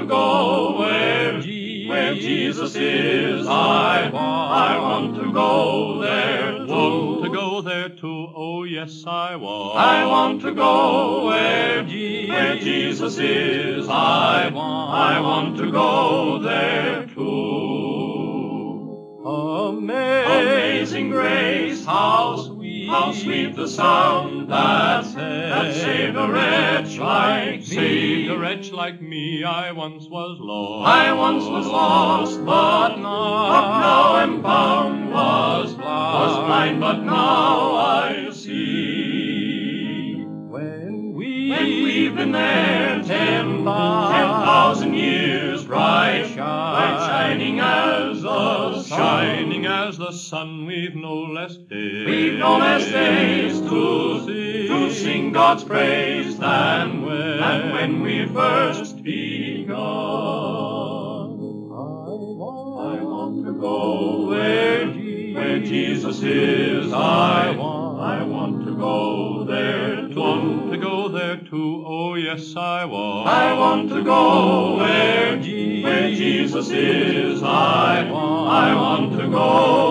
to go where Jesus is. I want to go there too. Want to go there too. Oh yes, I want. I want to go where Jesus is. I want to go there too. Amazing grace, how sweet the sound that saved a wretch like me. Saved a wretch like me. I once was lost. I once was lost, but now am found. Was blind, but now I see. When we've been there 10,000 years, bright shining as the sun. Shining as the sun, we've no less days. We've no less days to sing God's praise than when we first begun. I want to go where Jesus is. I want to go there too. Want to go there too. Oh yes, I want. I want to go where Jesus is. I want to go